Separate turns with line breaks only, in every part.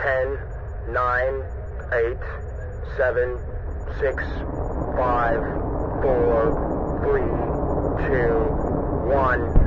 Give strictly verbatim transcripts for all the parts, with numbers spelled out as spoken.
ten, nine, eight, seven, six, five, four, three, two, one.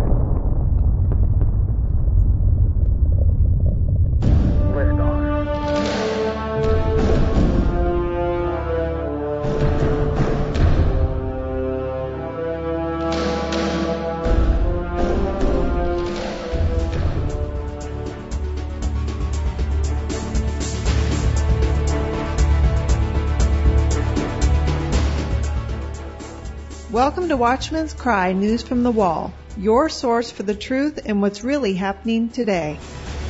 Welcome to Watchman's Cry News from the Wall, your source for the truth and what's really happening today.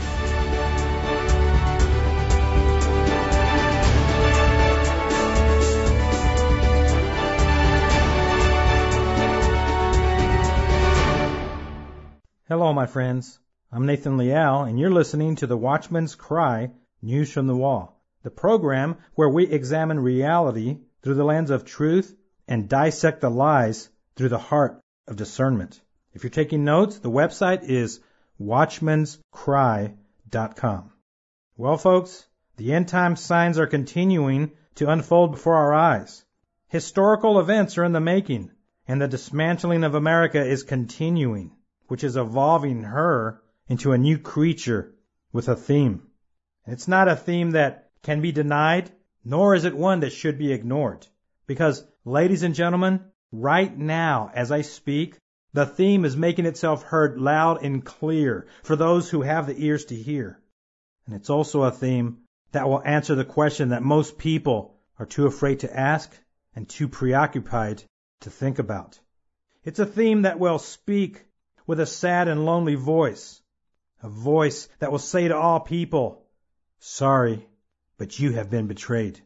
Hello, my friends. I'm Nathan Leal, and you're listening to the Watchman's Cry News from the Wall, the program where we examine reality through the lens of truth and dissect the lies through the heart of discernment. If you're taking notes, the website is watchmans cry dot com. Well, folks, the end time signs are continuing to unfold before our eyes. Historical events are in the making, and the dismantling of America is continuing, which is evolving her into a new creature with a theme. It's not a theme that can be denied, nor is it one that should be ignored. Because, ladies and gentlemen, right now, as I speak, the theme is making itself heard loud and clear for those who have the ears to hear. And it's also a theme that will answer the question that most people are too afraid to ask and too preoccupied to think about. It's a theme that will speak with a sad and lonely voice, a voice that will say to all people, "Sorry, but you have been betrayed."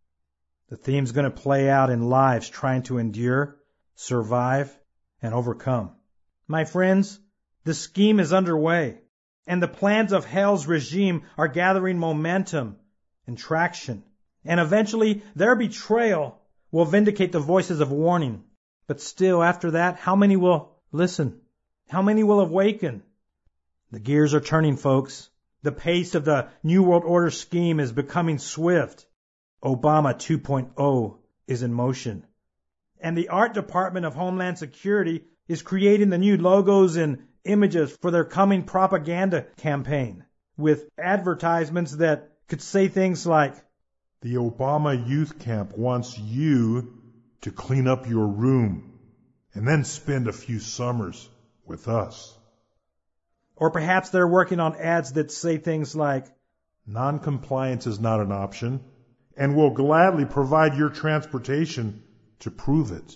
The theme's going to play out in lives trying to endure, survive, and overcome. My friends, the scheme is underway, and the plans of hell's regime are gathering momentum and traction. And eventually, their betrayal will vindicate the voices of warning. But still, after that, how many will listen? How many will awaken? The gears are turning, folks. The pace of the New World Order scheme is becoming swift. Obama two point oh is in motion. And the Art Department of Homeland Security is creating the new logos and images for their coming propaganda campaign, with advertisements that could say things like,
"The Obama Youth Camp wants you to clean up your room and then spend a few summers with us."
Or perhaps they're working on ads that say things like,
"Non-compliance is not an option, and we'll gladly provide your transportation to prove it."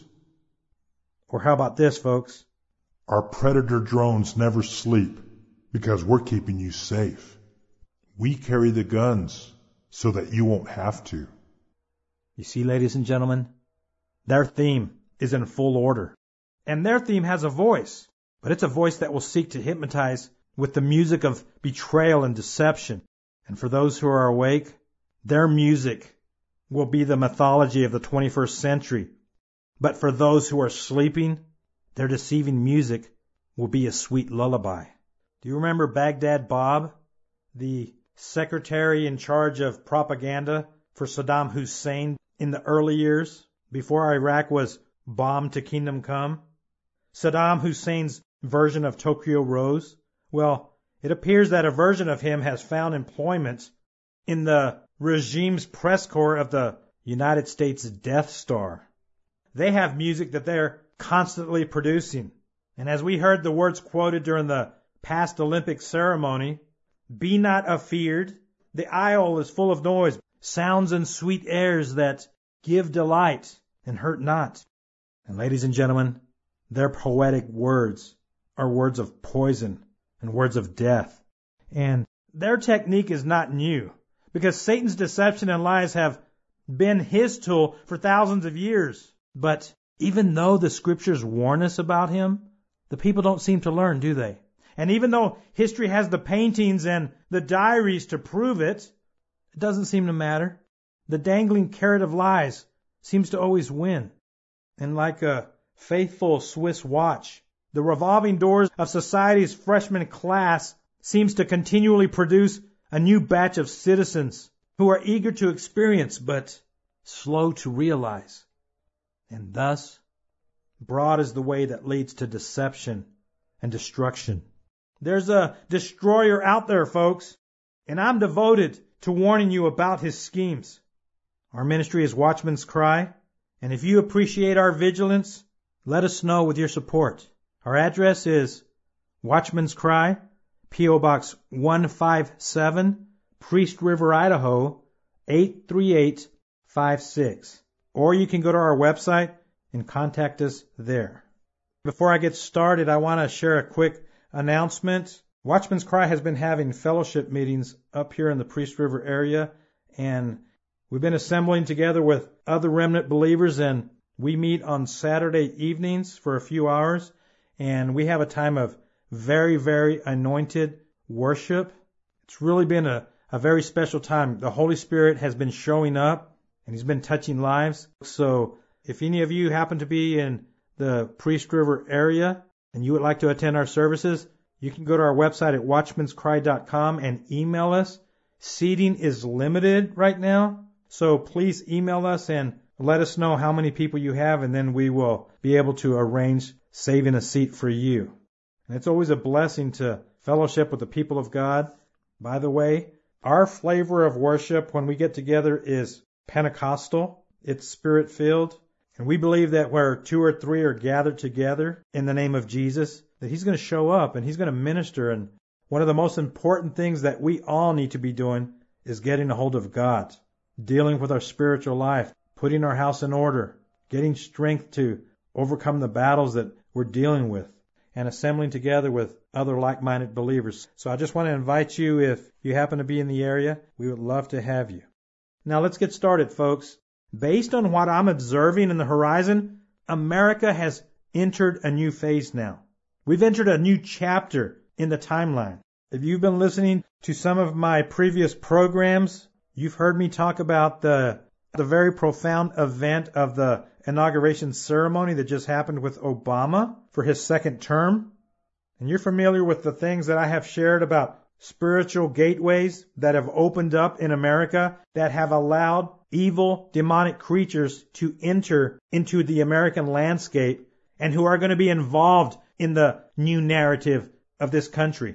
Or how about this, folks?
"Our Predator drones never sleep because we're keeping you safe. We carry the guns so that you won't have to."
You see, ladies and gentlemen, their theme is in full order. And their theme has a voice, but it's a voice that will seek to hypnotize with the music of betrayal and deception. And for those who are awake, their music will be the mythology of the twenty-first century. But for those who are sleeping, their deceiving music will be a sweet lullaby. Do you remember Baghdad Bob, the secretary in charge of propaganda for Saddam Hussein in the early years, before Iraq was bombed to kingdom come? Saddam Hussein's version of Tokyo Rose? Well, it appears that a version of him has found employment in the regime's press corps of the United States Death Star. They have music that they're constantly producing. And as we heard the words quoted during the past Olympic ceremony, "Be not afeared, the isle is full of noise, sounds and sweet airs that give delight and hurt not." And ladies and gentlemen, their poetic words are words of poison and words of death. And their technique is not new, because Satan's deception and lies have been his tool for thousands of years. But even though the scriptures warn us about him, the people don't seem to learn, do they? And even though history has the paintings and the diaries to prove it, it doesn't seem to matter. The dangling carrot of lies seems to always win. And like a faithful Swiss watch, the revolving doors of society's freshman class seems to continually produce a new batch of citizens who are eager to experience but slow to realize. And thus, broad is the way that leads to deception and destruction. There's a destroyer out there, folks, and I'm devoted to warning you about his schemes. Our ministry is Watchman's Cry, and if you appreciate our vigilance, let us know with your support. Our address is Watchman's Cry, P O Box one five seven, Priest River, Idaho, eight three eight five six. Or you can go to our website and contact us there. Before I get started, I want to share a quick announcement. Watchman's Cry has been having fellowship meetings up here in the Priest River area, and we've been assembling together with other remnant believers, and we meet on Saturday evenings for a few hours, and we have a time of very, very anointed worship. It's really been a, a very special time. The Holy Spirit has been showing up, and He's been touching lives. So if any of you happen to be in the Priest River area and you would like to attend our services, you can go to our website at watchmans cry dot com and email us. Seating is limited right now, so please email us and let us know how many people you have, and then we will be able to arrange saving a seat for you. And it's always a blessing to fellowship with the people of God. By the way, our flavor of worship when we get together is Pentecostal. It's Spirit-filled. And we believe that where two or three are gathered together in the name of Jesus, that He's going to show up and He's going to minister. And one of the most important things that we all need to be doing is getting a hold of God, dealing with our spiritual life, putting our house in order, getting strength to overcome the battles that we're dealing with, and assembling together with other like-minded believers. So I just want to invite you, if you happen to be in the area, we would love to have you. Now let's get started, folks. Based on what I'm observing in the horizon, America has entered a new phase now. We've entered a new chapter in the timeline. If you've been listening to some of my previous programs, you've heard me talk about the the very profound event of the inauguration ceremony that just happened with Obama for his second term. And you're familiar with the things that I have shared about spiritual gateways that have opened up in America that have allowed evil, demonic creatures to enter into the American landscape and who are going to be involved in the new narrative of this country.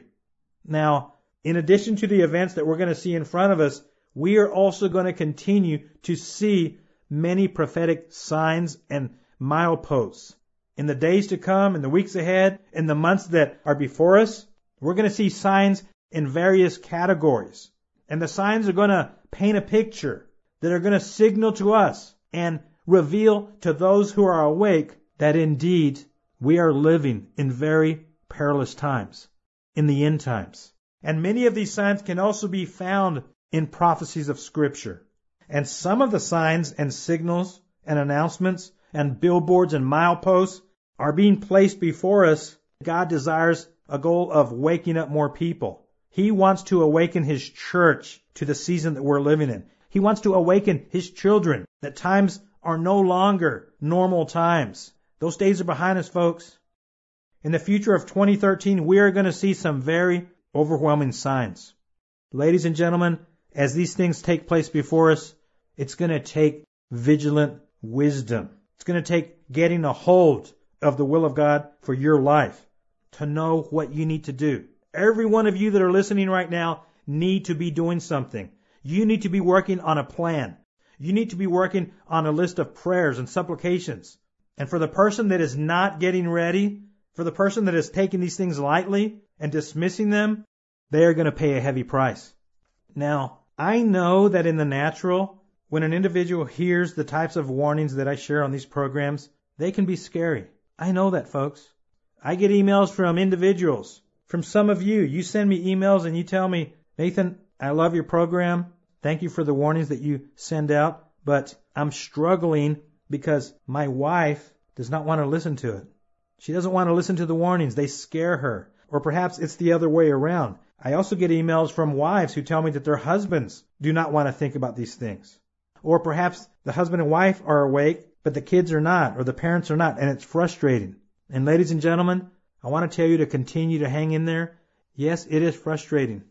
Now, in addition to the events that we're going to see in front of us, we are also going to continue to see many prophetic signs and mileposts. In the days to come, in the weeks ahead, in the months that are before us, we're going to see signs in various categories. And the signs are going to paint a picture that are going to signal to us and reveal to those who are awake that indeed we are living in very perilous times, in the end times. And many of these signs can also be found in prophecies of Scripture. And some of the signs and signals and announcements and billboards and mileposts are being placed before us. God desires a goal of waking up more people. He wants to awaken His church to the season that we're living in. He wants to awaken His children, that times are no longer normal times. Those days are behind us, folks. In the future of twenty thirteen, we are going to see some very overwhelming signs. Ladies and gentlemen, as these things take place before us, it's going to take vigilant wisdom. It's going to take getting a hold of the will of God for your life to know what you need to do. Every one of you that are listening right now need to be doing something. You need to be working on a plan. You need to be working on a list of prayers and supplications. And for the person that is not getting ready, for the person that is taking these things lightly and dismissing them, they are going to pay a heavy price. Now, I know that in the natural, when an individual hears the types of warnings that I share on these programs, they can be scary. I know that, folks. I get emails from individuals, from some of you. You send me emails and you tell me, Nathan, I love your program. Thank you for the warnings that you send out, but I'm struggling because my wife does not want to listen to it. She doesn't want to listen to the warnings. They scare her. Or perhaps it's the other way around. I also get emails from wives who tell me that their husbands do not want to think about these things. Or perhaps the husband and wife are awake, but the kids are not, or the parents are not, and it's frustrating. And ladies and gentlemen, I want to tell you to continue to hang in there. Yes, it is frustrating.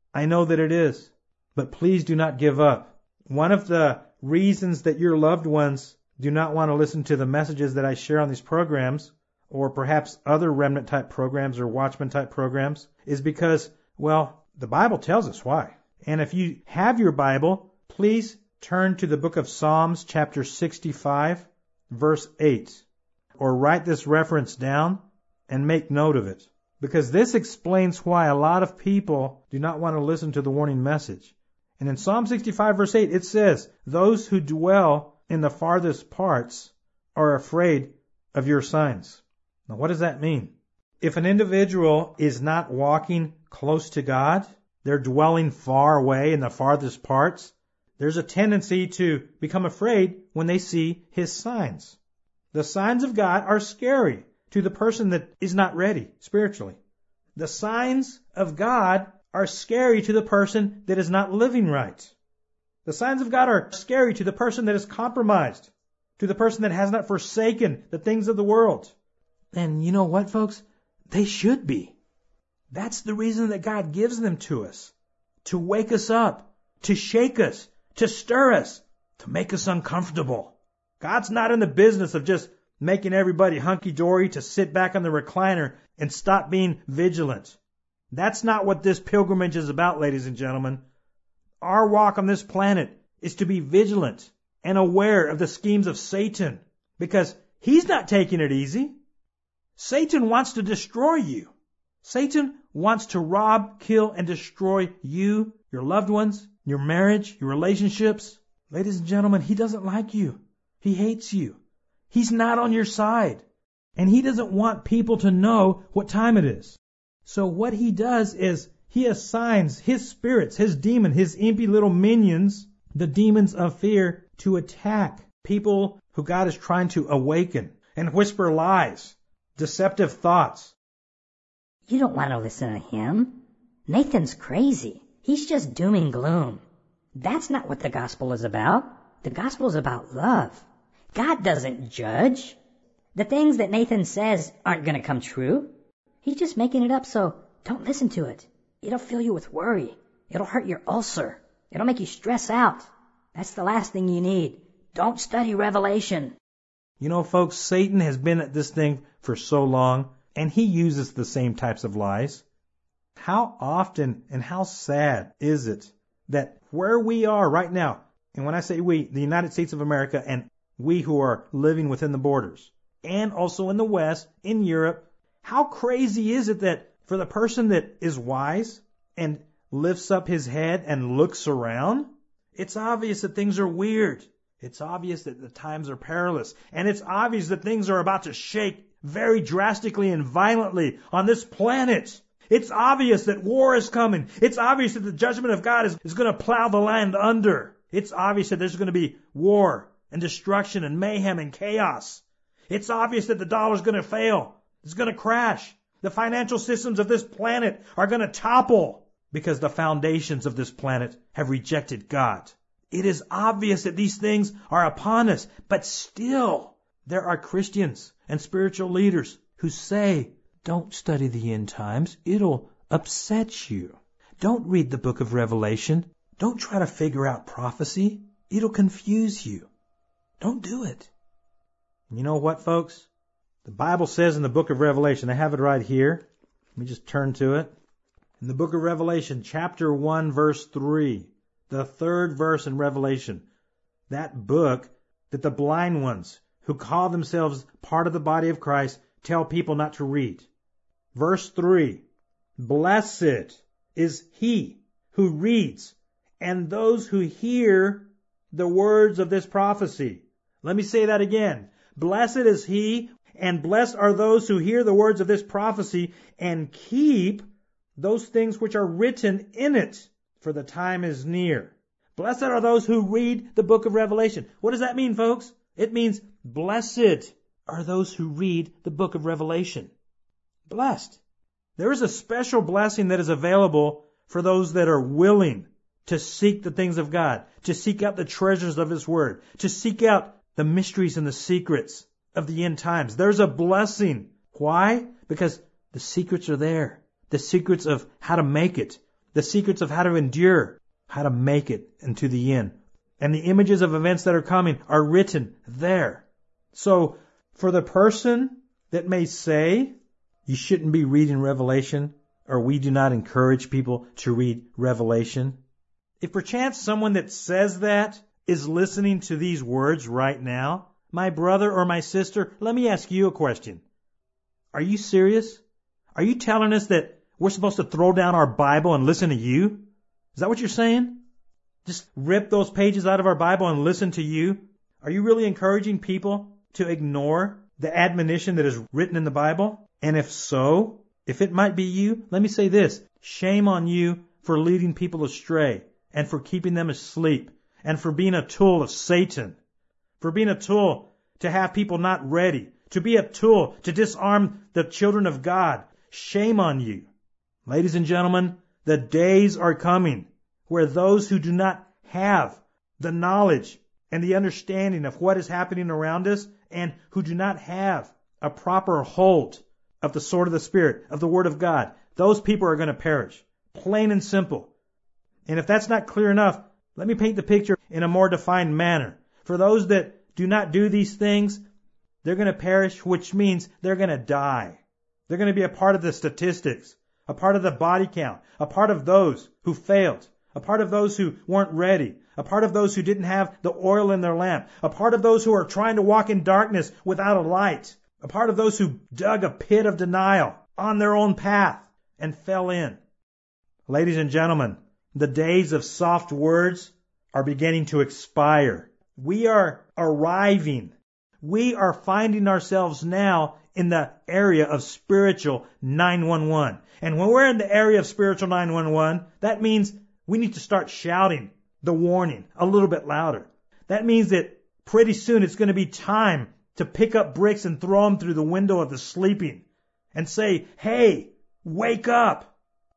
I know that it is. But please do not give up. One of the reasons that your loved ones do not want to listen to the messages that I share on these programs, or perhaps other remnant type programs or watchman type programs, is because, well, the Bible tells us why. And if you have your Bible, please turn to the book of Psalms chapter sixty-five, verse eight, or write this reference down and make note of it, because this explains why a lot of people do not want to listen to the warning message. And in Psalm sixty-five, verse eight, it says, "Those who dwell in the farthest parts are afraid of your signs." Now, what does that mean? If an individual is not walking close to God, they're dwelling far away in the farthest parts, there's a tendency to become afraid when they see His signs. The signs of God are scary to the person that is not ready spiritually. The signs of God are scary to the person that is not living right. The signs of God are scary to the person that is compromised, to the person that has not forsaken the things of the world. And you know what, folks? They should be. That's the reason that God gives them to us, to wake us up, to shake us, to stir us, to make us uncomfortable. God's not in the business of just making everybody hunky-dory to sit back on the recliner and stop being vigilant. That's not what this pilgrimage is about, ladies and gentlemen. Our walk on this planet is to be vigilant and aware of the schemes of Satan, because he's not taking it easy. Satan wants to destroy you. Satan wants to rob, kill, and destroy you, your loved ones, your marriage, your relationships. Ladies and gentlemen, he doesn't like you. He hates you. He's not on your side. And he doesn't want people to know what time it is. So what he does is he assigns his spirits, his demon, his impy little minions, the demons of fear, to attack people who God is trying to awaken and whisper lies, deceptive thoughts.
You don't want to listen to him. Nathan's crazy. He's just doom and gloom. That's not what the gospel is about. The gospel is about love. God doesn't judge. The things that Nathan says aren't going to come true. He's just making it up, so don't listen to it. It'll fill you with worry. It'll hurt your ulcer. It'll make you stress out. That's the last thing you need. Don't study Revelation.
You know, folks, Satan has been at this thing for so long, and he uses the same types of lies. How often and how sad is it that where we are right now, and when I say we, the United States of America, and we who are living within the borders, and also in the West, in Europe, how crazy is it that for the person that is wise and lifts up his head and looks around, it's obvious that things are weird. It's obvious that the times are perilous. And it's obvious that things are about to shake very drastically and violently on this planet. It's obvious that war is coming. It's obvious that the judgment of God is, is going to plow the land under. It's obvious that there's going to be war and destruction and mayhem and chaos. It's obvious that the dollar's going to fail. It's going to crash. The financial systems of this planet are going to topple because the foundations of this planet have rejected God. It is obvious that these things are upon us, but still there are Christians and spiritual leaders who say, don't study the end times. It'll upset you. Don't read the book of Revelation. Don't try to figure out prophecy. It'll confuse you. Don't do it. You know what, folks? The Bible says in the book of Revelation, I have it right here. Let me just turn to it. In the book of Revelation, chapter one, verse three, the third verse in Revelation, that book that the blind ones who call themselves part of the body of Christ tell people not to read. Verse three, blessed is he who reads and those who hear the words of this prophecy. Let me say that again. Blessed is he, and blessed are those who hear the words of this prophecy and keep those things which are written in it, for the time is near. Blessed are those who read the book of Revelation. What does that mean, folks? It means blessed are those who read the book of Revelation. Blessed. There is a special blessing that is available for those that are willing to seek the things of God, to seek out the treasures of His Word, to seek out the mysteries and the secrets of the end times. There's a blessing. Why? Because the secrets are there. The secrets of how to make it. the secrets of how to endure, how to make it into the end. And the images of events that are coming are written there. So for the person that may say you shouldn't be reading Revelation, or we do not encourage people to read Revelation, if perchance someone that says that is listening to these words right now, my brother or my sister, let me ask you a question. Are you serious? Are you telling us that we're supposed to throw down our Bible and listen to you? Is that what you're saying? Just rip those pages out of our Bible and listen to you? Are you really encouraging people to ignore the admonition that is written in the Bible? And if so, if it might be you, let me say this. Shame on you for leading people astray and for keeping them asleep and for being a tool of Satan, for being a tool to have people not ready, to be a tool to disarm the children of God. Shame on you. Ladies and gentlemen, the days are coming where those who do not have the knowledge and the understanding of what is happening around us and who do not have a proper hold of the sword of the Spirit, of the Word of God, those people are going to perish. Plain and simple. And if that's not clear enough, let me paint the picture in a more defined manner. For those that do not do these things, they're going to perish, which means they're going to die. They're going to be a part of the statistics, a part of the body count, a part of those who failed, a part of those who weren't ready, a part of those who didn't have the oil in their lamp, a part of those who are trying to walk in darkness without a light, a part of those who dug a pit of denial on their own path and fell in. Ladies and gentlemen, the days of soft words are beginning to expire. We are arriving. We are finding ourselves now in the area of spiritual nine one one. And when we're in the area of spiritual nine one one, that means we need to start shouting the warning a little bit louder. That means that pretty soon it's going to be time to pick up bricks and throw them through the window of the sleeping and say, hey, wake up.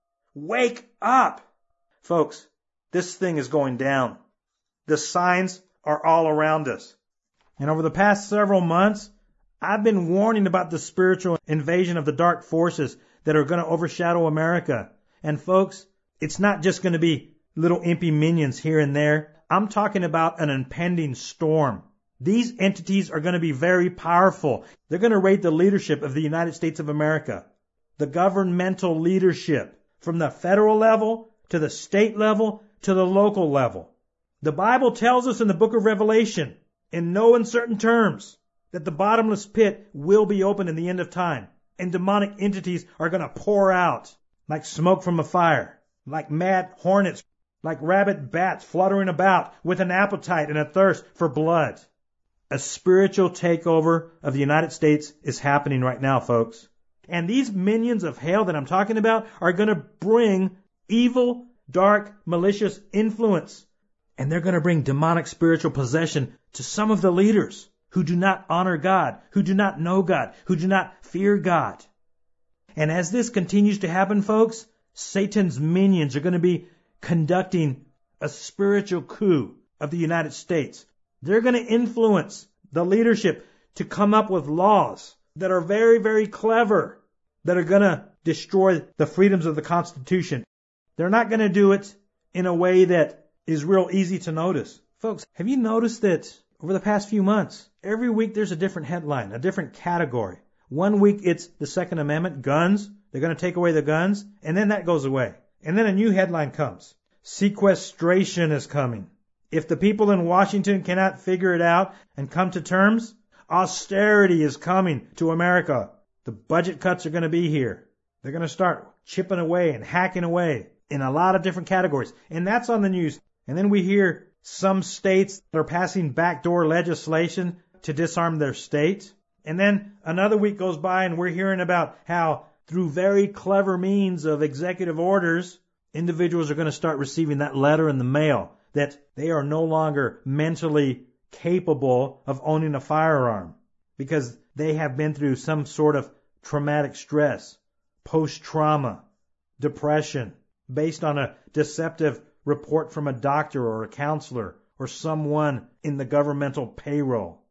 Wake up. Folks, this thing is going down. The signs are all around us. And over the past several months, I've been warning about the spiritual invasion of the dark forces that are going to overshadow America. And folks, it's not just going to be little impy minions here and there. I'm talking about an impending storm. These entities are going to be very powerful. They're going to raid the leadership of the United States of America, the governmental leadership, from the federal level to the state level to the local level. The Bible tells us in the book of Revelation, in no uncertain terms, that the bottomless pit will be open in the end of time, and demonic entities are going to pour out like smoke from a fire, like mad hornets, like rabid bats fluttering about with an appetite and a thirst for blood. A spiritual takeover of the United States is happening right now, folks. And these minions of hell that I'm talking about are going to bring evil, dark, malicious influence. And they're going to bring demonic spiritual possession to some of the leaders who do not honor God, who do not know God, who do not fear God. And as this continues to happen, folks, Satan's minions are going to be conducting a spiritual coup of the United States. They're going to influence the leadership to come up with laws that are very, very clever, that are going to destroy the freedoms of the Constitution. They're not going to do it in a way that is real easy to notice. Folks, have you noticed that over the past few months, every week there's a different headline, a different category. One week it's the Second Amendment, guns. They're going to take away the guns, and then that goes away. And then a new headline comes. Sequestration is coming. If the people in Washington cannot figure it out and come to terms, austerity is coming to America. The budget cuts are going to be here. They're going to start chipping away and hacking away in a lot of different categories. And that's on the news. And then we hear some states that are passing backdoor legislation to disarm their state. And then another week goes by and we're hearing about how through very clever means of executive orders, individuals are going to start receiving that letter in the mail that they are no longer mentally capable of owning a firearm because they have been through some sort of traumatic stress, post-trauma, depression, based on a deceptive report from a doctor or a counselor or someone in the governmental payroll.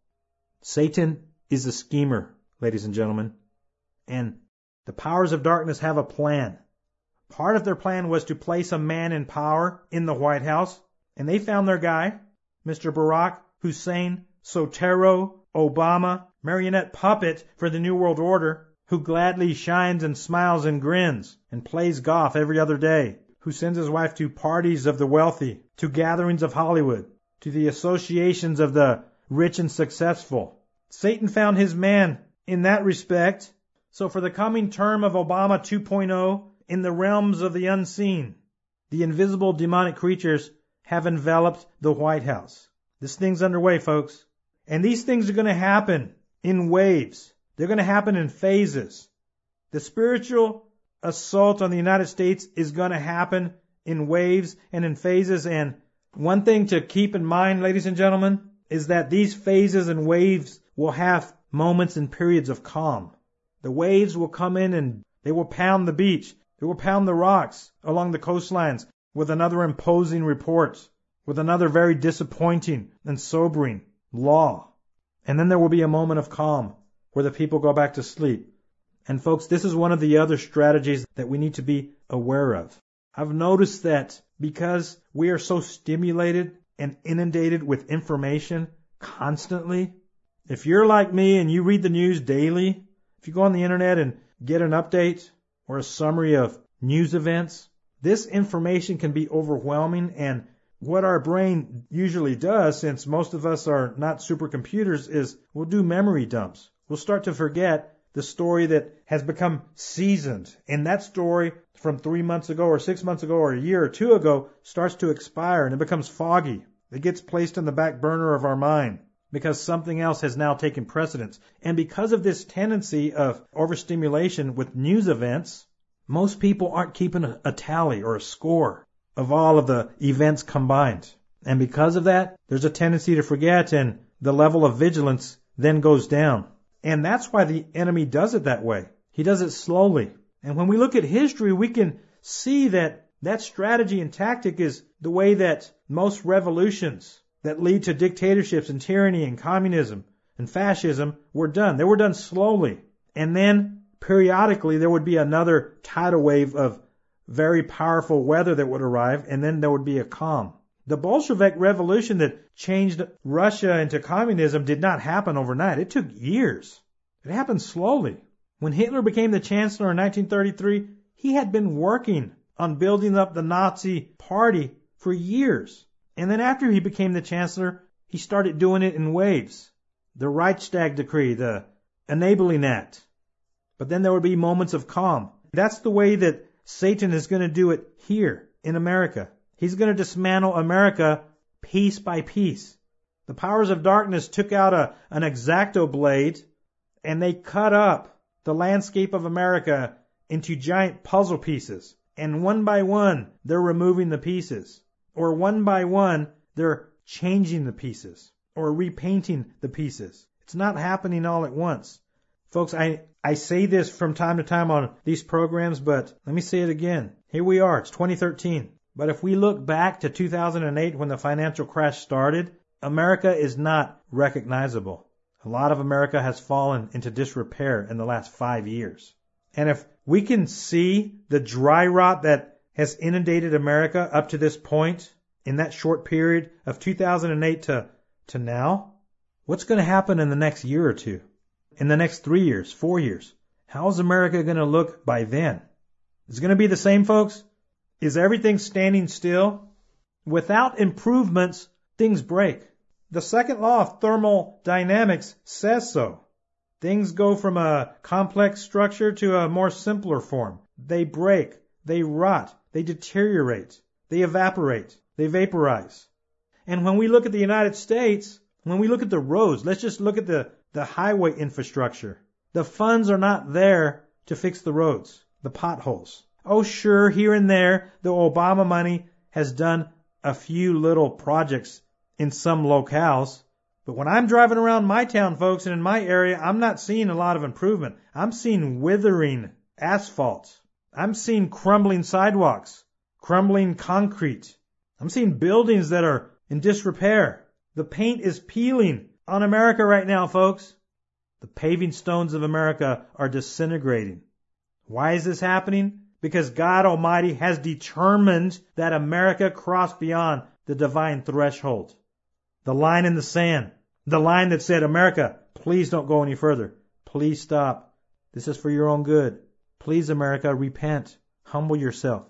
Satan is a schemer, ladies and gentlemen, and the powers of darkness have a plan. Part of their plan was to place a man in power in the White House, and they found their guy, Mister Barack Hussein Sotero Obama, marionette puppet for the New World Order, who gladly shines and smiles and grins and plays golf every other day, who sends his wife to parties of the wealthy, to gatherings of Hollywood, to the associations of the rich and successful. Satan found his man in that respect. So for the coming term of Obama two point oh, in the realms of the unseen, the invisible demonic creatures have enveloped the White House. This thing's underway, folks. And these things are going to happen in waves. They're going to happen in phases. The spiritual assault on the United States is going to happen in waves and in phases. And one thing to keep in mind, ladies and gentlemen, is that these phases and waves will have moments and periods of calm. The waves will come in and they will pound the beach. They will pound the rocks along the coastlines with another imposing report, with another very disappointing and sobering law. And then there will be a moment of calm where the people go back to sleep. And folks, this is one of the other strategies that we need to be aware of. I've noticed that because we are so stimulated and inundated with information constantly, if you're like me and you read the news daily, if you go on the internet and get an update or a summary of news events, this information can be overwhelming. And what our brain usually does, since most of us are not supercomputers, is we'll do memory dumps. We'll start to forget the story that has become seasoned. And that story from three months ago or six months ago or a year or two ago starts to expire and it becomes foggy. It gets placed in the back burner of our mind because something else has now taken precedence. And because of this tendency of overstimulation with news events, most people aren't keeping a, a tally or a score of all of the events combined. And because of that, there's a tendency to forget, and the level of vigilance then goes down. And that's why the enemy does it that way. He does it slowly. And when we look at history, we can see that that strategy and tactic is the way that most revolutions that lead to dictatorships and tyranny and communism and fascism were done. They were done slowly. And then periodically there would be another tidal wave of very powerful weather that would arrive, and then there would be a calm. The Bolshevik revolution that changed Russia into communism did not happen overnight. It took years. It happened slowly. When Hitler became the chancellor in nineteen thirty-three, he had been working on building up the Nazi party for years. And then after he became the chancellor, he started doing it in waves. The Reichstag decree, the Enabling Act. But then there would be moments of calm. That's the way that Satan is going to do it here in America. He's going to dismantle America piece by piece. The powers of darkness took out a, an X-Acto blade and they cut up the landscape of America into giant puzzle pieces. And one by one, they're removing the pieces. Or one by one, they're changing the pieces or repainting the pieces. It's not happening all at once. Folks, I, I say this from time to time on these programs, but let me say it again. Here we are. It's twenty thirteen. But if we look back to two thousand eight when the financial crash started, America is not recognizable. A lot of America has fallen into disrepair in the last five years. And if we can see the dry rot that has inundated America up to this point in that short period of two thousand eight to, to now, what's going to happen in the next year or two? In the next three years, four years? How is America going to look by then? Is it going to be the same, folks? Is everything standing still? Without improvements, things break. The second law of thermodynamics says so. Things go from a complex structure to a more simpler form. They break, they rot, they deteriorate, they evaporate, they vaporize. And when we look at the United States, when we look at the roads, let's just look at the, the highway infrastructure. The funds are not there to fix the roads, the potholes. Oh, sure, here and there, the Obama money has done a few little projects in some locales. But when I'm driving around my town, folks, and in my area, I'm not seeing a lot of improvement. I'm seeing withering asphalt. I'm seeing crumbling sidewalks, crumbling concrete. I'm seeing buildings that are in disrepair. The paint is peeling on America right now, folks. The paving stones of America are disintegrating. Why is this happening? because God Almighty has determined that America crossed beyond the divine threshold. The line in the sand. The line that said, America, please don't go any further. Please stop. This is for your own good. Please, America, repent. Humble yourself.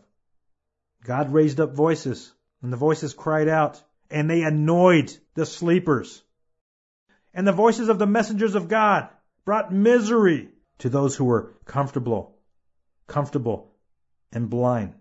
God raised up voices, and the voices cried out, and they annoyed the sleepers. And the voices of the messengers of God brought misery to those who were comfortable, comfortable and blind.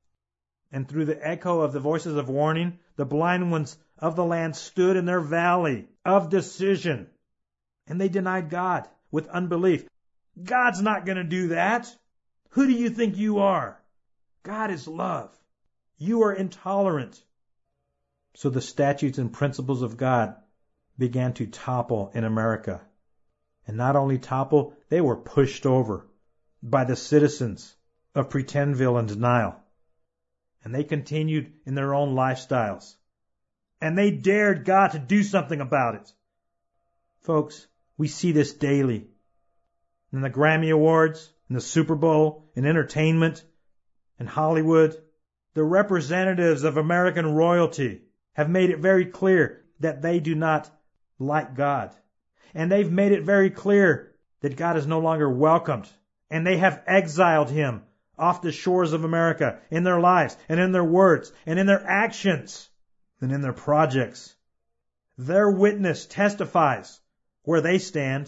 And through the echo of the voices of warning, the blind ones of the land stood in their valley of decision. And they denied God with unbelief. God's not going to do that. Who do you think you are? God is love. You are intolerant. So the statutes and principles of God began to topple in America. And not only topple, they were pushed over by the citizens of Pretendville and denial. And they continued in their own lifestyles. And they dared God to do something about it. Folks, we see this daily. In the Grammy Awards, in the Super Bowl, in entertainment, in Hollywood, the representatives of American royalty have made it very clear that they do not like God. And they've made it very clear that God is no longer welcomed. And they have exiled him off the shores of America in their lives and in their words and in their actions and in their projects. Their witness testifies where they stand.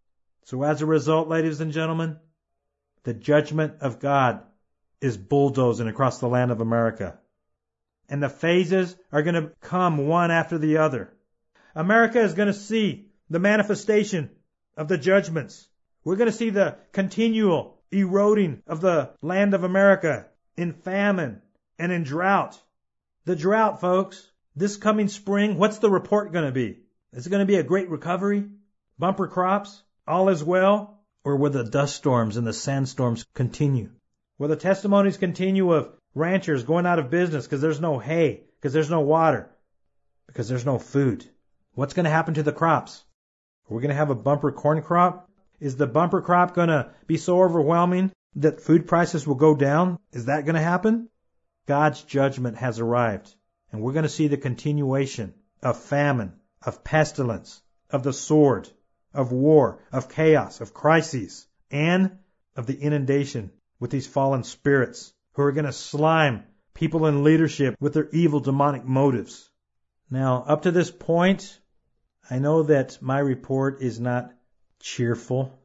So as a result, ladies and gentlemen, the judgment of God is bulldozing across the land of America. And the phases are going to come one after the other. America is going to see the manifestation of the judgments. We're going to see the continual eroding of the land of America in famine and in drought. The drought, folks, this coming spring, what's the report going to be? Is it going to be a great recovery? Bumper crops? All is well? Or will the dust storms and the sandstorms continue? Will the testimonies continue of ranchers going out of business because there's no hay, because there's no water, because there's no food? What's going to happen to the crops? Are we going to have a bumper corn crop? Is the bumper crop going to be so overwhelming that food prices will go down? Is that going to happen? God's judgment has arrived, and we're going to see the continuation of famine, of pestilence, of the sword, of war, of chaos, of crises, and of the inundation with these fallen spirits who are going to slime people in leadership with their evil demonic motives. Now, up to this point, I know that my report is not cheerful.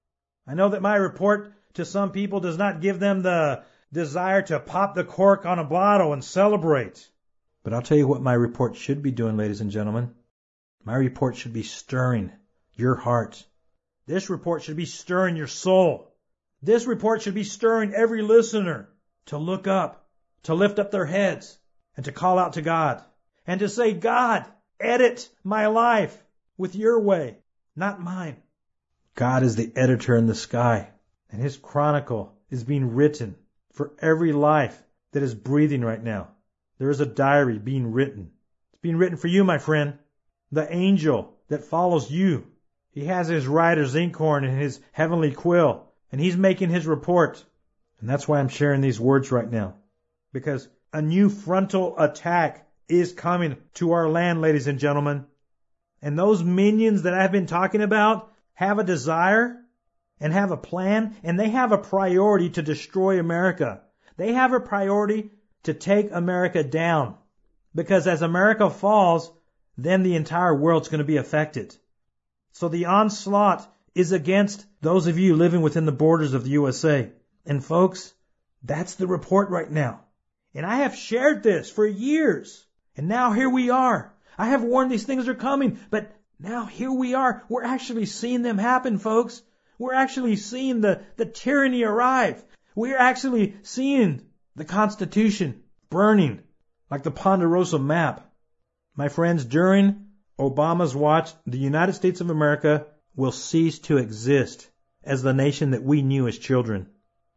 I know that my report to some people does not give them the desire to pop the cork on a bottle and celebrate. But I'll tell you what my report should be doing, ladies and gentlemen. My report should be stirring your heart. This report should be stirring your soul. This report should be stirring every listener to look up, to lift up their heads, and to call out to God, and to say, God, edit my life with your way, not mine. God is the editor in the sky, and his chronicle is being written for every life that is breathing right now. There is a diary being written. It's being written for you, my friend. The angel that follows you. He has his writer's inkhorn and his heavenly quill, and he's making his report. And that's why I'm sharing these words right now. Because a new frontal attack is coming to our land, ladies and gentlemen. And those minions that I've been talking about have a desire and have a plan, and they have a priority to destroy America. They have a priority to take America down. Because as America falls, then the entire world's going to be affected. So the onslaught is against those of you living within the borders of the U S A. And folks, that's the report right now. And I have shared this for years. And now here we are. I have warned these things are coming, but now here we are. We're actually seeing them happen, folks. We're actually seeing the, the tyranny arrive. We're actually seeing the Constitution burning like the Ponderosa map. My friends, during Obama's watch, the United States of America will cease to exist as the nation that we knew as children.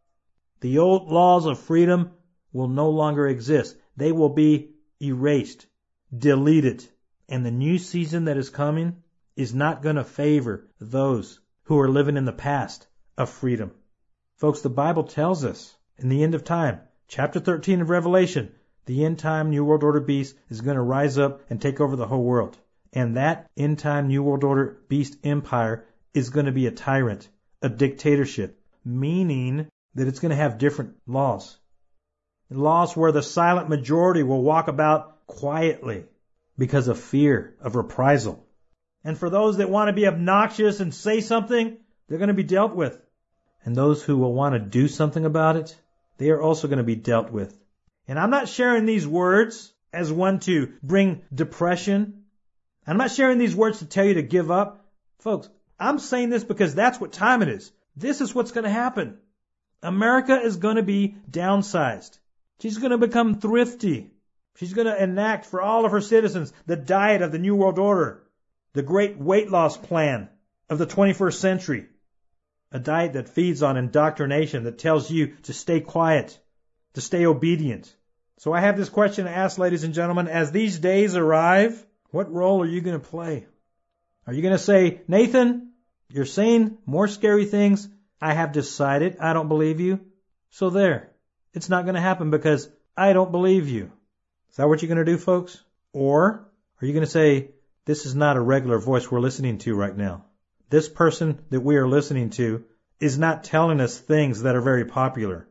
The old laws of freedom will no longer exist. They will be erased, deleted. And the new season that is coming is not going to favor those who are living in the past of freedom. Folks, the Bible tells us, In the end of time, chapter thirteen of Revelation, the end time New World Order beast is going to rise up and take over the whole world. And that end time New World Order beast empire is going to be a tyrant, a dictatorship, meaning that it's going to have different laws. Laws where the silent majority will walk about quietly because of fear of reprisal. And for those that want to be obnoxious and say something, they're going to be dealt with. And those who will want to do something about it, they are also going to be dealt with. And I'm not sharing these words as one to bring depression. I'm not sharing these words to tell you to give up. Folks, I'm saying this because that's what time it is. This is what's going to happen. America is going to be downsized. She's going to become thrifty. She's going to enact for all of her citizens the diet of the New World Order, the great weight loss plan of the twenty-first century, a diet that feeds on indoctrination, that tells you to stay quiet, to stay obedient. So I have this question to ask, ladies and gentlemen. As these days arrive, what role are you going to play? Are you going to say, Nathan, you're saying more scary things? I have decided I don't believe you. So there. It's not going to happen because I don't believe you. Is that what you're going to do, folks? Or are you going to say, this is not a regular voice we're listening to right now? This person that we are listening to is not telling us things that are very popular.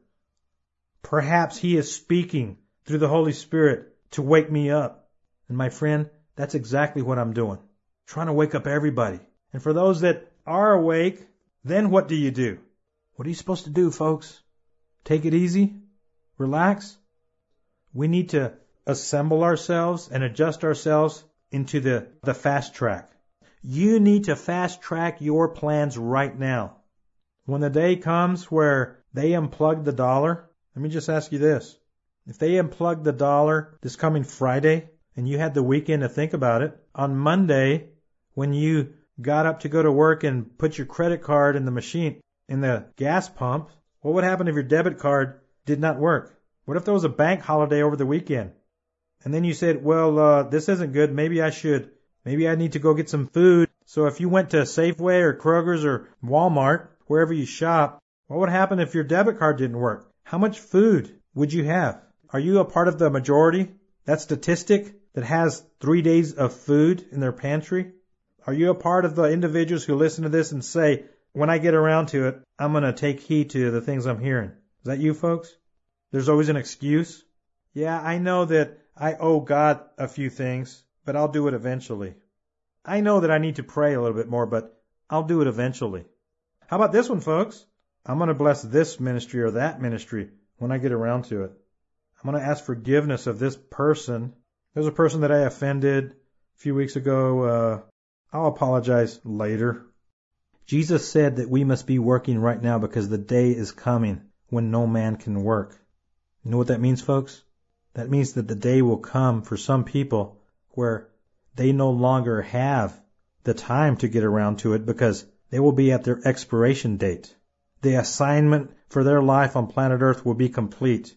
Perhaps he is speaking through the Holy Spirit to wake me up. And my friend, that's exactly what I'm doing. Trying to wake up everybody. And for those that are awake, then what do you do? What are you supposed to do, folks? Take it easy? Relax? We need to assemble ourselves and adjust ourselves into the, the fast track. You need to fast track your plans right now. When the day comes where they unplug the dollar, let me just ask you this. If they unplug the dollar this coming Friday and you had the weekend to think about it, on Monday when you got up to go to work and put your credit card in the machine, in the gas pump, what would happen if your debit card did not work? What if there was a bank holiday over the weekend? And then you said, well, uh, this isn't good. Maybe I should, maybe I need to go get some food. So if you went to Safeway or Kroger's or Walmart, wherever you shop, what would happen if your debit card didn't work? How much food would you have? Are you a part of the majority, that statistic that has three days of food in their pantry? Are you a part of the individuals who listen to this and say, when I get around to it, I'm going to take heed to the things I'm hearing? Is that you, folks? There's always an excuse. Yeah, I know that I owe God a few things, but I'll do it eventually. I know that I need to pray a little bit more, but I'll do it eventually. How about this one, folks? I'm going to bless this ministry or that ministry when I get around to it. I'm going to ask forgiveness of this person. There's a person that I offended a few weeks ago. Uh, I'll apologize later. Jesus said that we must be working right now because the day is coming when no man can work. You know what that means, folks? That means that the day will come for some people where they no longer have the time to get around to it because they will be at their expiration date. The assignment for their life on planet Earth will be complete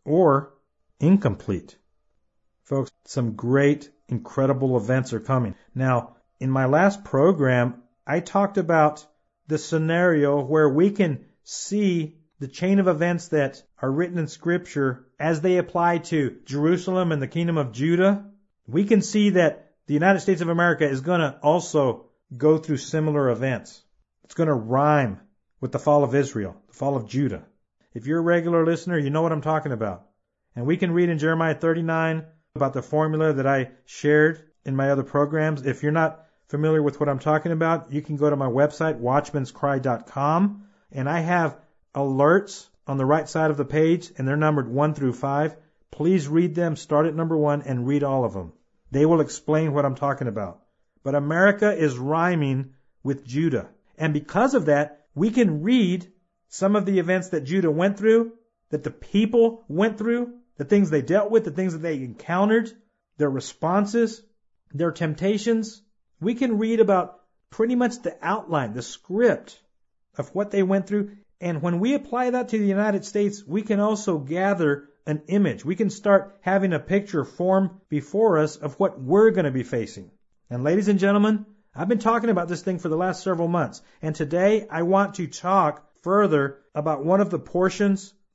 or incomplete. Folks, some great, incredible events are coming. Now, in my last program, I talked about the scenario where we can see the chain of events that are written in Scripture as they apply to Jerusalem and the kingdom of Judah. We can see that the United States of America is going to also go through similar events. It's going to rhyme with the fall of Israel, the fall of Judah. If you're a regular listener, you know what I'm talking about. And we can read in Jeremiah thirty-nine about the formula that I shared in my other programs. If you're not familiar with what I'm talking about, you can go to my website, watchmans cry dot com, and I have alerts on the right side of the page, and they're numbered one through five. Please read them, start at number one, and read all of them. They will explain what I'm talking about. But America is rhyming with Judah. And because of that, we can read some of the events that Judah went through, that the people went through, the things they dealt with, the things that they encountered, their responses, their temptations. We can read about pretty much the outline, the script of what they went through. And when we apply that to the United States, we can also gather an image. We can start having a picture form before us of what we're going to be facing. And ladies and gentlemen, I've been talking about this thing for the last several months. And today I want to talk further about one of the portions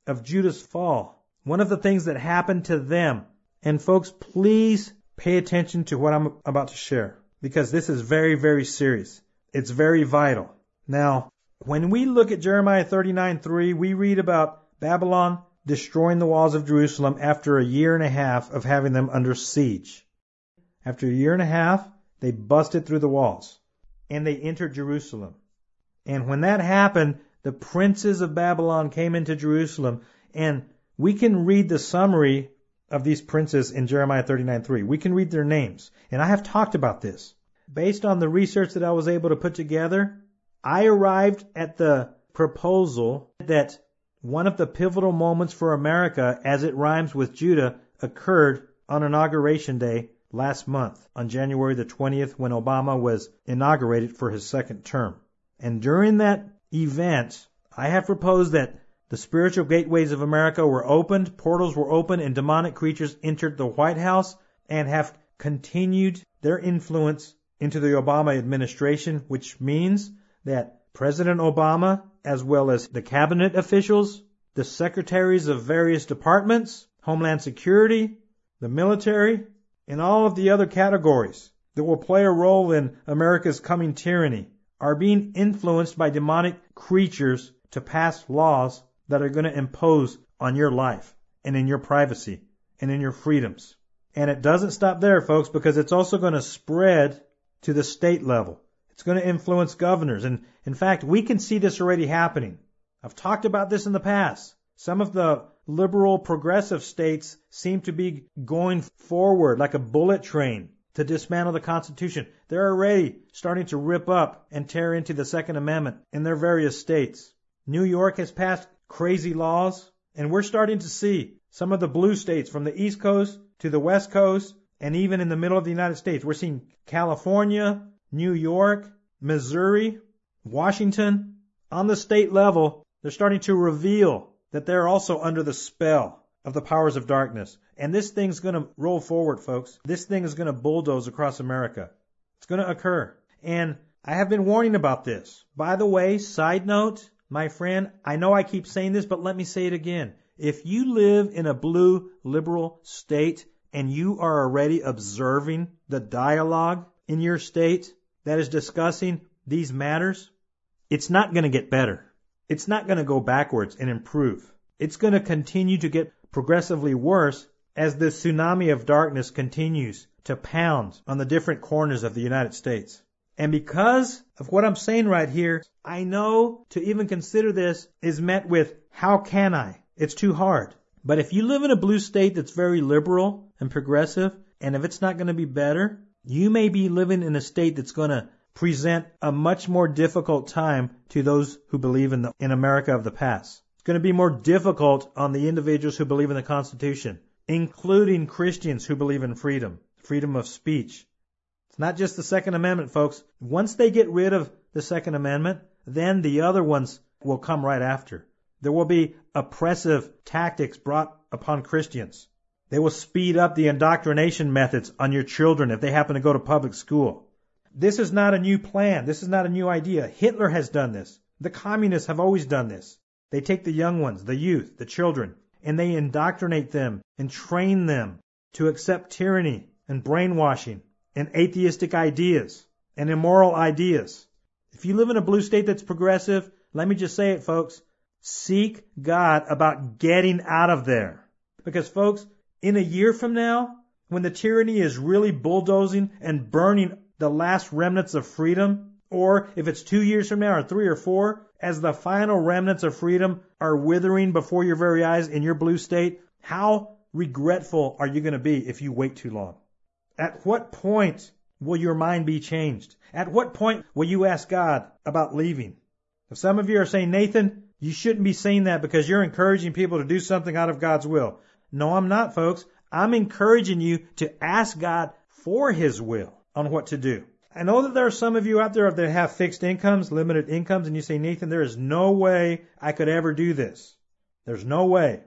of Judah's fall, one of the things that happened to them. And folks, please pay attention to what I'm about to share, because this is very, very serious. It's very vital. Now, when we look at Jeremiah thirty-nine three, we read about Babylon destroying the walls of Jerusalem after a year and a half of having them under siege. After a year and a half, they busted through the walls and they entered Jerusalem. And when that happened, the princes of Babylon came into Jerusalem, and we can read the summary of these princes in Jeremiah thirty-nine three. We can read their names. And I have talked about this. Based on the research that I was able to put together, I arrived at the proposal that one of the pivotal moments for America, as it rhymes with Judah, occurred on Inauguration Day last month, on January the twentieth, when Obama was inaugurated for his second term. And during that event, I have proposed that the spiritual gateways of America were opened, portals were opened, and demonic creatures entered the White House and have continued their influence into the Obama administration, which means that President Obama, as well as the cabinet officials, the secretaries of various departments, Homeland Security, the military, and all of the other categories that will play a role in America's coming tyranny, are being influenced by demonic creatures to pass laws that are going to impose on your life and in your privacy and in your freedoms. And it doesn't stop there, folks, because it's also going to spread to the state level. It's going to influence governors. And in fact, we can see this already happening. I've talked about this in the past. Some of the liberal progressive states seem to be going forward like a bullet train to dismantle the Constitution. They're already starting to rip up and tear into the Second Amendment in their various states. New York has passed crazy laws, and we're starting to see some of the blue states from the East Coast to the West Coast, and even in the middle of the United States. We're seeing California, New York, Missouri, Washington. On the state level, they're starting to reveal that they're also under the spell of the powers of darkness. And this thing's going to roll forward, folks. This thing is going to bulldoze across America. It's going to occur. And I have been warning about this. By the way, side note, my friend, I know I keep saying this, but let me say it again. If you live in a blue liberal state and you are already observing the dialogue in your state that is discussing these matters, it's not going to get better. It's not going to go backwards and improve. It's going to continue to get progressively worse as the tsunami of darkness continues to pound on the different corners of the United States. And because of what I'm saying right here, I know to even consider this is met with, how can I? It's too hard. But if you live in a blue state that's very liberal and progressive, and if it's not going to be better, you may be living in a state that's going to present a much more difficult time to those who believe in the in America of the past. It's going to be more difficult on the individuals who believe in the Constitution, including Christians who believe in freedom, freedom of speech. It's not just the Second Amendment, folks. Once they get rid of the Second Amendment, then the other ones will come right after. There will be oppressive tactics brought upon Christians. They will speed up the indoctrination methods on your children if they happen to go to public school. This is not a new plan. This is not a new idea. Hitler has done this. The communists have always done this. They take the young ones, the youth, the children, and they indoctrinate them and train them to accept tyranny and brainwashing and atheistic ideas and immoral ideas. If you live in a blue state that's progressive, let me just say it, folks, seek God about getting out of there. Because, folks, in a year from now, when the tyranny is really bulldozing and burning the last remnants of freedom, or if it's two years from now or three or four, as the final remnants of freedom are withering before your very eyes in your blue state, how regretful are you going to be if you wait too long? At what point will your mind be changed? At what point will you ask God about leaving? If some of you are saying, Nathan, you shouldn't be saying that because you're encouraging people to do something out of God's will. No, I'm not, folks. I'm encouraging you to ask God for His will on what to do. I know that there are some of you out there that have fixed incomes, limited incomes, and you say, Nathan, there is no way I could ever do this. There's no way.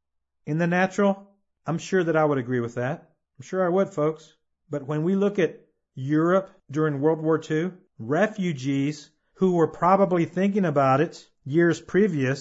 In the natural, I'm sure that I would agree with that. I'm sure I would, folks. But when we look at Europe during World War Two, refugees who were probably thinking about it years previous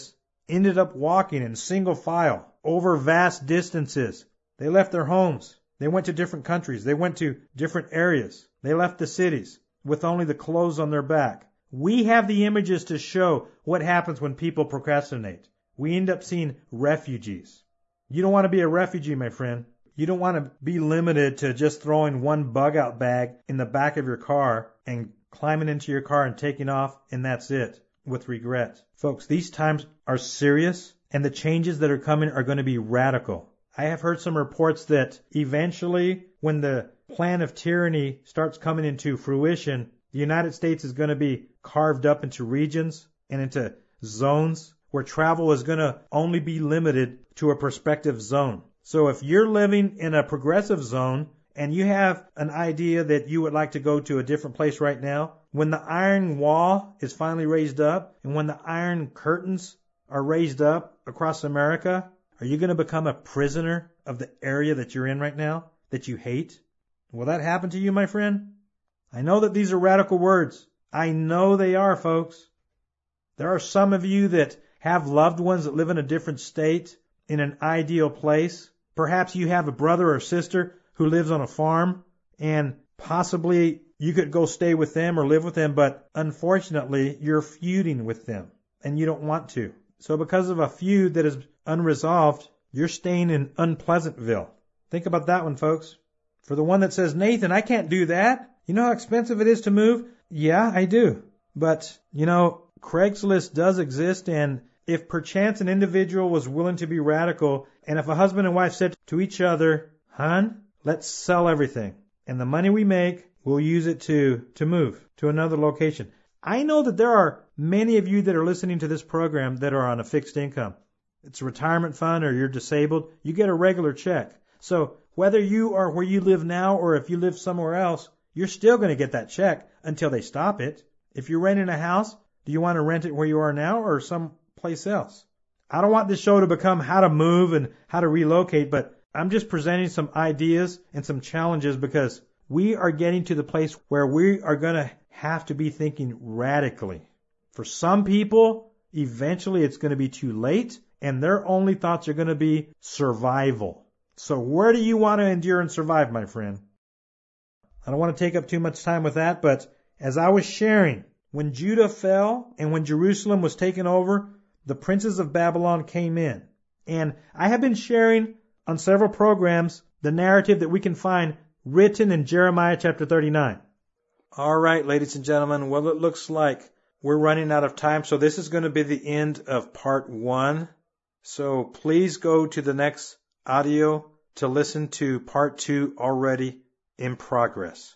ended up walking in single file over vast distances. They left their homes. They went to different countries. They went to different areas. They left the cities with only the clothes on their back. We have the images to show what happens when people procrastinate. We end up seeing refugees. You don't want to be a refugee, my friend. You don't want to be limited to just throwing one bug out bag in the back of your car and climbing into your car and taking off, and that's it, with regret. Folks, these times are serious, and the changes that are coming are going to be radical. I have heard some reports that eventually, when the plan of tyranny starts coming into fruition, the United States is going to be carved up into regions and into zones where travel is going to only be limited to a prospective zone. So if you're living in a progressive zone and you have an idea that you would like to go to a different place right now, when the iron wall is finally raised up and when the iron curtains are raised up across America, are you going to become a prisoner of the area that you're in right now, that you hate? Will that happen to you, my friend? I know that these are radical words. I know they are, folks. There are some of you that have loved ones that live in a different state, in an ideal place. Perhaps you have a brother or sister who lives on a farm, and possibly you could go stay with them or live with them, but unfortunately you're feuding with them, and you don't want to. So because of a feud that is unresolved, you're staying in Unpleasantville. Think about that one, folks. For the one that says, Nathan, I can't do that. You know how expensive it is to move? Yeah, I do. But, you know, Craigslist does exist, and if perchance an individual was willing to be radical, and if a husband and wife said to each other, hon, let's sell everything, and the money we make, we'll use it to, to move to another location. I know that there are many of you that are listening to this program that are on a fixed income. It's a retirement fund or you're disabled. You get a regular check. So whether you are where you live now or if you live somewhere else, you're still going to get that check until they stop it. If you're renting a house, do you want to rent it where you are now or someplace else? I don't want this show to become how to move and how to relocate, but I'm just presenting some ideas and some challenges because we are getting to the place where we are going to have to be thinking radically. For some people, eventually it's going to be too late, and their only thoughts are going to be survival. So where do you want to endure and survive, my friend? I don't want to take up too much time with that, but as I was sharing, when Judah fell and when Jerusalem was taken over, the princes of Babylon came in. And I have been sharing on several programs the narrative that we can find written in Jeremiah chapter thirty-nine. All right, ladies and gentlemen, well, it looks like we're running out of time, so this is going to be the end of part one. So please go to the next audio to listen to part two already in progress.